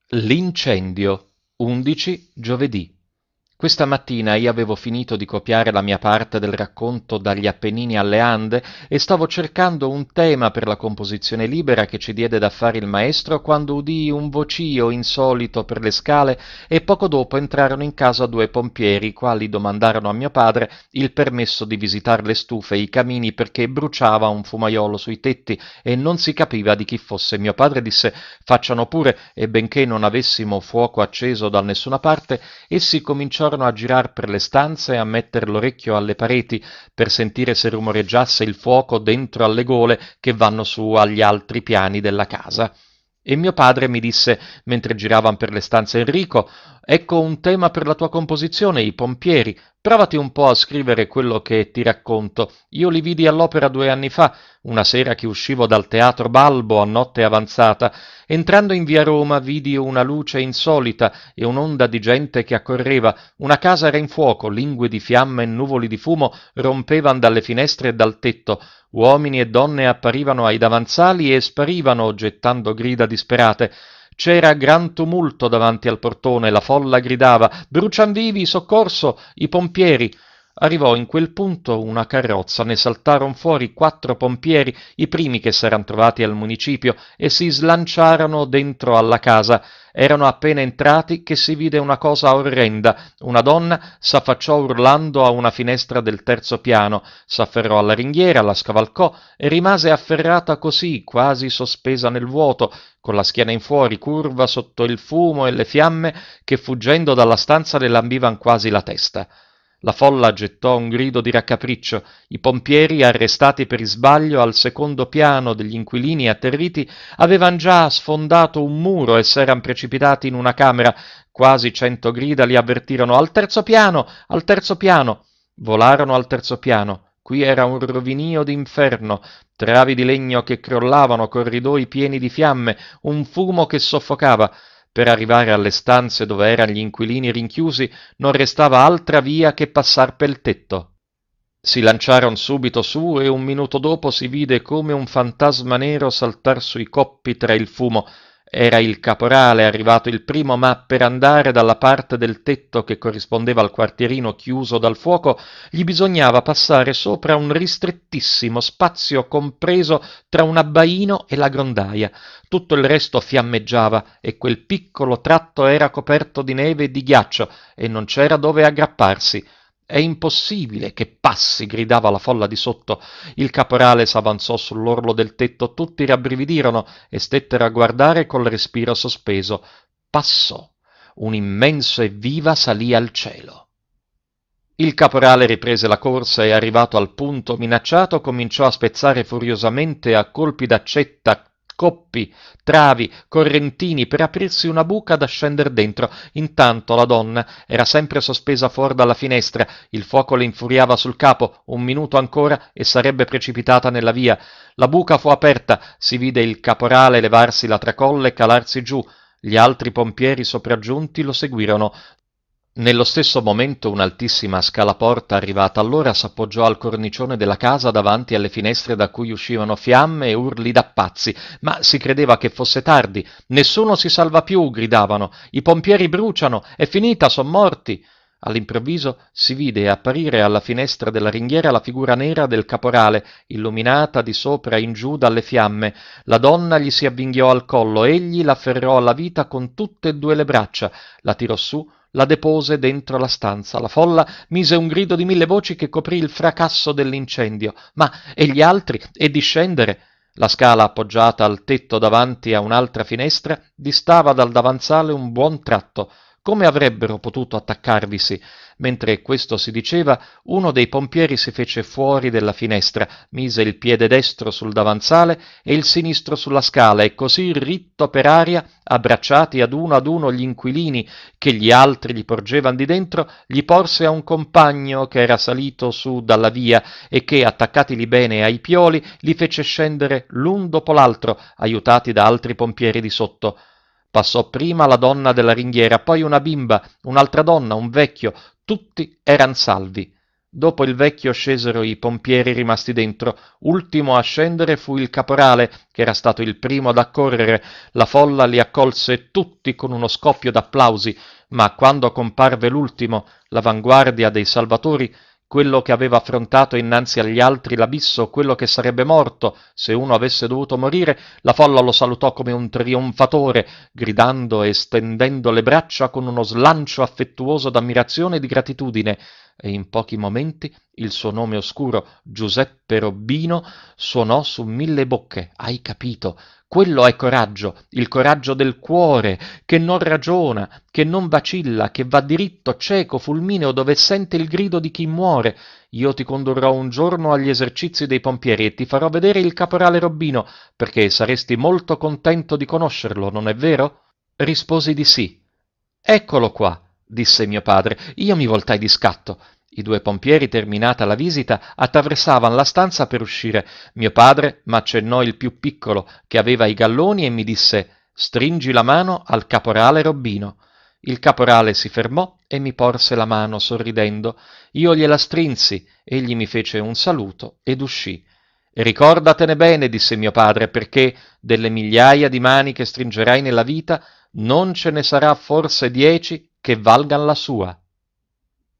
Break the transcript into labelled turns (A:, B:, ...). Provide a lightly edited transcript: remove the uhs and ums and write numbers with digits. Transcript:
A: L'incendio, 11 giovedì. Questa mattina io avevo finito di copiare la mia parte del racconto Dagli Appennini alle Ande e stavo cercando un tema per la composizione libera che ci diede da fare il maestro quando udii un vocio insolito per le scale e poco dopo entrarono in casa due pompieri, i quali domandarono a mio padre il permesso di visitare le stufe e i camini perché bruciava un fumaiolo sui tetti e non si capiva di chi fosse. Mio padre disse facciano pure e benché non avessimo fuoco acceso da nessuna parte, essi cominciarono a girar per le stanze e a metter l'orecchio alle pareti per sentire se rumoreggiasse il fuoco dentro alle gole che vanno su agli altri piani della casa. E mio padre mi disse, mentre giravan per le stanze Enrico, ecco un tema per la tua composizione, i pompieri. Provati un po' a scrivere quello che ti racconto. Io li vidi all'opera 2 anni fa, una sera che uscivo dal teatro Balbo a notte avanzata. Entrando in via Roma vidi una luce insolita e un'onda di gente che accorreva. Una casa era in fuoco, lingue di fiamme e nuvoli di fumo rompevan dalle finestre e dal tetto. Uomini e donne apparivano ai davanzali e sparivano, gettando grida disperate. C'era gran tumulto davanti al portone, la folla gridava «Brucian vivi, soccorso! I pompieri!» Arrivò in quel punto una carrozza, ne saltarono fuori 4 pompieri, i primi che s'eran trovati al municipio, e si slanciarono dentro alla casa. Erano appena entrati che si vide una cosa orrenda. Una donna s'affacciò urlando a una finestra del terzo piano, s'afferrò alla ringhiera, la scavalcò e rimase afferrata così, quasi sospesa nel vuoto, con la schiena in fuori, curva sotto il fumo e le fiamme che fuggendo dalla stanza le lambivan quasi la testa. La folla gettò un grido di raccapriccio. I pompieri, arrestati per isbaglio al secondo piano degli inquilini atterriti, avevan già sfondato un muro e s'eran precipitati in una camera. Quasi 100 grida li avvertirono «Al terzo piano! Al terzo piano!» Volarono al terzo piano. Qui era un rovinio d'inferno, travi di legno che crollavano, corridoi pieni di fiamme, un fumo che soffocava. Per arrivare alle stanze dove erano gli inquilini rinchiusi non restava altra via che passar pel tetto. Si lanciaron subito su e un minuto dopo si vide come un fantasma nero saltar sui coppi tra il fumo. Era il caporale arrivato il primo, ma per andare dalla parte del tetto che corrispondeva al quartierino chiuso dal fuoco gli bisognava passare sopra un ristrettissimo spazio compreso tra un abbaino e la grondaia. Tutto il resto fiammeggiava e quel piccolo tratto era coperto di neve e di ghiaccio e non c'era dove aggrapparsi. È impossibile che passi, gridava la folla di sotto. Il caporale s'avanzò sull'orlo del tetto, tutti rabbrividirono e stettero a guardare col respiro sospeso. Passò. Un immenso evviva salì al cielo. Il caporale riprese la corsa e, arrivato al punto minacciato, cominciò a spezzare furiosamente a colpi d'accetta coppi, travi, correntini per aprirsi una buca da scender dentro. Intanto la donna era sempre sospesa fuor dalla finestra, il fuoco le infuriava sul capo, un minuto ancora e sarebbe precipitata nella via. La buca fu aperta, si vide il caporale levarsi la tracolla e calarsi giù. Gli altri pompieri sopraggiunti lo seguirono. Nello stesso momento un'altissima scalaporta arrivata allora s'appoggiò al cornicione della casa davanti alle finestre da cui uscivano fiamme e urli da pazzi, ma si credeva che fosse tardi. «Nessuno si salva più!» gridavano. «I pompieri bruciano! È finita, son morti!» All'improvviso si vide apparire alla finestra della ringhiera la figura nera del caporale, illuminata di sopra in giù dalle fiamme. La donna gli si avvinghiò al collo, egli l'afferrò alla vita con tutte e 2 le braccia, la tirò su, la depose dentro la stanza. La folla mise un grido di 1000 voci che coprì il fracasso dell'incendio. «Ma e gli altri? E di scendere?» La scala appoggiata al tetto davanti a un'altra finestra distava dal davanzale un buon tratto. Come avrebbero potuto attaccarvisi? Mentre questo si diceva, uno dei pompieri si fece fuori della finestra, mise il piede destro sul davanzale e il sinistro sulla scala e così ritto per aria, abbracciati ad uno gli inquilini che gli altri gli porgevan di dentro, gli porse a un compagno che era salito su dalla via e che, attaccatili bene ai pioli, li fece scendere l'un dopo l'altro, aiutati da altri pompieri di sotto. Passò prima la donna della ringhiera, poi una bimba, un'altra donna, un vecchio, tutti eran salvi. Dopo il vecchio scesero i pompieri rimasti dentro. Ultimo a scendere fu il caporale, che era stato il primo ad accorrere. La folla li accolse tutti con uno scoppio d'applausi, ma quando comparve l'ultimo, l'avanguardia dei salvatori, quello che aveva affrontato innanzi agli altri l'abisso, quello che sarebbe morto se uno avesse dovuto morire, la folla lo salutò come un trionfatore, gridando e stendendo le braccia con uno slancio affettuoso d'ammirazione e di gratitudine, e in pochi momenti il suo nome oscuro, Giuseppe Robbino, suonò su 1000 bocche. Hai capito? Quello è coraggio, il coraggio del cuore, che non ragiona, che non vacilla, che va diritto, cieco, fulmineo, dove sente il grido di chi muore. Io ti condurrò un giorno agli esercizi dei pompieri e ti farò vedere il caporale Robbino, perché saresti molto contento di conoscerlo, non è vero? Risposi di sì. Eccolo qua, disse mio padre. Io mi voltai di scatto. I due pompieri, terminata la visita, attraversavano la stanza per uscire. Mio padre m'accennò il più piccolo, che aveva i galloni, e mi disse: «Stringi la mano al caporale Robbino». Il caporale si fermò e mi porse la mano sorridendo. Io gliela strinsi, egli mi fece un saluto ed uscì. «Ricordatene bene», disse mio padre, «perché delle migliaia di mani che stringerai nella vita non ce ne sarà forse 10 che valgan la sua».